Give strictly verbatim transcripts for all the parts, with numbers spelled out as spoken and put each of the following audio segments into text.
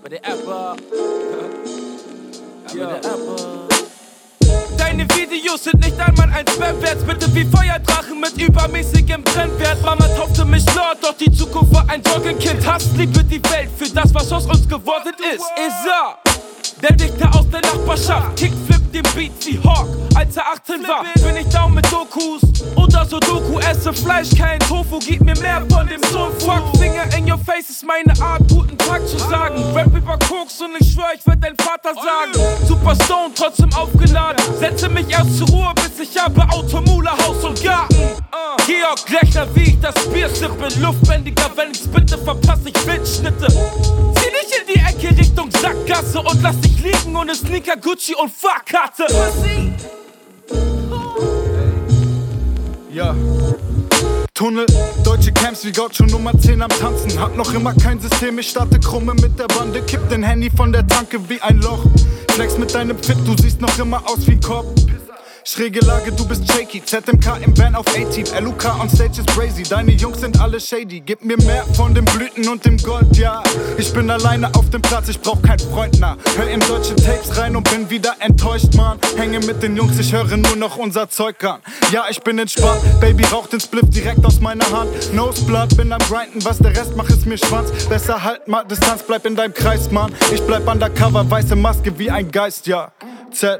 Bei der Apple. Ja. Bei der Apple. Deine Videos sind nicht einmal ein Spam wert. Bitte wie Feuerdrachen mit übermäßigem Brennwert. Mama taufte mich Lord, doch die Zukunft war ein Sorgenkind. Hasst liebe die Welt für das, was aus uns geworden ist. Isa, der Dichter aus der Nachbarschaft, Kickflip den Beat wie Hawk. Als er achtzehn war, bin ich down mit Dokus oder Sudoku. Esse Fleisch, kein Tofu, gib mir mehr von dem Sofa. Fuck, Finger in your face ist meine Art, guten Tag zu sagen. Rap über Koks und ich schwör, ich werd dein Vater sagen. Super Stone, trotzdem aufgeladen. Setze mich erst zur Ruhe, bis ich habe Automula, Haus und Garten. uh. Georg Lechner, wie ich das Bier sippe. Luftbändiger, wenn ich's bitte, verpasse ich Wildschnitte. Zieh dich in die Ecke Richtung Sackgasse und lass dich liegen ohne Sneaker, Gucci und Fahrkarte. Ja. Tunnel, deutsche Camps wie Gaucho Nummer zehn am Tanzen. Hab noch immer kein System, ich starte krumme mit der Bande. Kipp den Handy von der Tanke wie ein Loch. Flex mit deinem Fit, du siehst noch immer aus wie ein Korb. Schräge Lage, du bist shaky. Z M K im Van auf A-Team. L U K on stage ist crazy. Deine Jungs sind alle shady. Gib mir mehr von den Blüten und dem Gold, ja. Ich bin alleine auf dem Platz, ich brauch keinen Freund, nah. Hör in deutsche Tapes rein und bin wieder enttäuscht, man. Hänge mit den Jungs, ich höre nur noch unser Zeug an. Ja, ich bin entspannt. Baby raucht den Spliff direkt aus meiner Hand. Noseblood, bin am Grinden, was der Rest macht, ist mir Schwanz. Besser halt mal Distanz, bleib in deinem Kreis, man. Ich bleib undercover, weiße Maske wie ein Geist, ja. Z.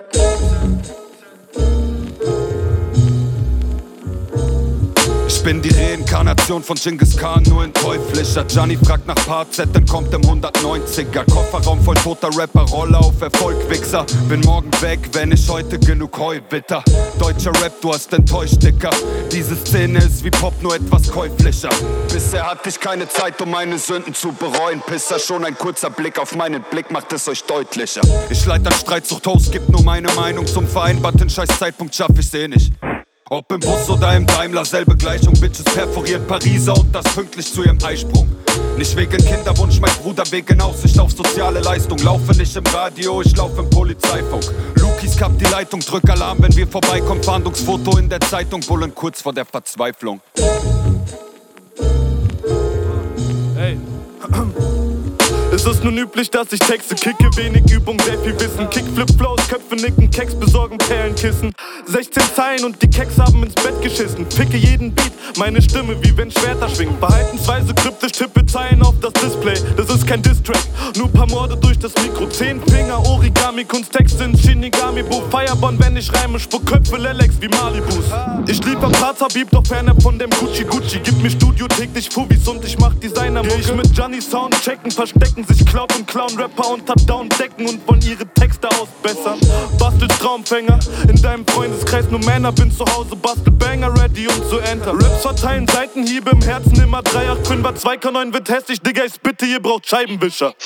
Ich bin die Reinkarnation von Genghis Khan, nur ein teuflischer. Gianni fragt nach Part Z, dann kommt im hundertneunziger. Kofferraum voll toter Rapper, Roller auf Erfolg, Wichser. Bin morgen weg, wenn ich heute genug Heu witter. Deutscher Rap, du hast enttäuscht, Dicker. Diese Szene ist wie Pop, nur etwas käuflicher. Bisher hatte ich keine Zeit, um meine Sünden zu bereuen. Pisser, schon ein kurzer Blick auf meinen Blick macht es euch deutlicher. Ich leite an Streitsucht-Host, gibt nur meine Meinung zum vereinbarten Scheiß-Zeitpunkt, schaff ich's eh nicht. Ob im Bus oder im Daimler, selbe Gleichung. Bitches perforieren Pariser und das pünktlich zu ihrem Eisprung. Nicht wegen Kinderwunsch, mein Bruder wegen Aussicht auf soziale Leistung. Laufe nicht im Radio, ich laufe im Polizeifunk. Lukis kappt die Leitung, drück Alarm, wenn wir vorbeikommen. Fahndungsfoto in der Zeitung, Bullen kurz vor der Verzweiflung. Hey. Es ist nun üblich, dass ich Texte kicke, wenig Übung, sehr viel Wissen. Kickflip-Flows, Köpfe nicken, Keks besorgen, Perlenkissen. sechzehn Zeilen und die Keks haben ins Bett geschissen. Ficke jeden Beat, meine Stimme wie wenn Schwerter schwingen. Verhaltensweise kryptisch, tippe Zeilen auf das Display. Das ist kein Distrack, nur paar Morde durch das Mikro. Zehn Finger, Origami, Kunsttexte ins Shinigami-Buch. Firebomb, wenn ich reime, spuck Köpfe Lelex wie Malibus. Ich lieber Parts Habib, doch fernab von dem Gucci-Gucci. Gib mir Studio täglich Fubis und ich mach Designer-Mucke. Ich mit Gianni Sound checken, verstecken sich Cloud und Clown, Rapper unter Down decken und wollen ihre Texte ausbessern. Bastel Traumfänger, in deinem Freundeskreis nur Männer, bin zu Hause, bastel Banger, ready um zu enter. Raps verteilen Seitenhiebe im Herzen, immer drei acht fünfer, zwei K neun wird hässlich, Digga, ich bitte, ihr braucht Scheibenwischer.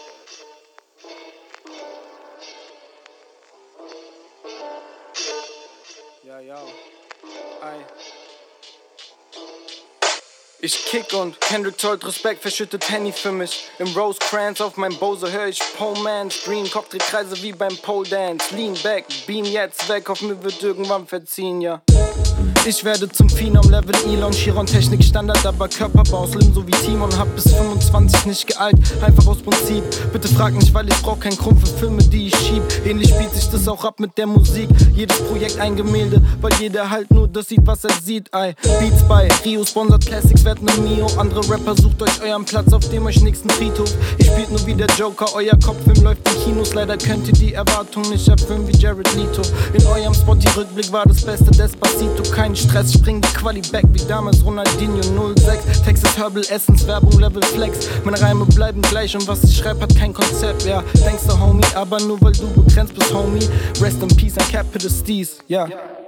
Ja, ja. Ei. Ich kick und Kendrick zollt Respekt, verschüttet Henny für mich. Im Rose-Krantz auf meinem Bose hör ich Poleman Stream, Kopfdrehkreise wie beim Pole Dance. Lean back, beam jetzt weg, auf mir wird irgendwann verziehen, ja. Ich werde zum Phenom-Level Elon, Chiron, Technik Standard, aber Körperbau slim so wie Timon. Hab bis fünfundzwanzig nicht geeilt, einfach aus Prinzip. Bitte frag nicht, weil ich brauch keinen Grund für Filme, die ich schieb. Ähnlich spielt sich das auch ab mit der Musik. Jedes Projekt ein Gemälde, weil jeder halt nur das sieht, was er sieht. Ey, Beats bei Rio, sponsert Classics, werd ne Mio. Andere Rapper, sucht euch euren Platz auf dem euch nächsten Friedhof. Ich spielt nur wie der Joker, euer Kopffilm läuft in Kinos. Leider könnt ihr die Erwartung nicht erfüllen wie Jared Leto. In eurem Spotty-Rückblick war das beste Despacito. Kein Stress, spring die Quali back wie damals Ronaldinho null sechs. Texas Herbal Essence, Werbung Level Flex. Meine Reime bleiben gleich und was ich schreib hat kein Konzept, ja. Denkst du, Homie, aber nur weil du begrenzt bist, Homie. Rest in Peace an Capital Steez, ja. Yeah.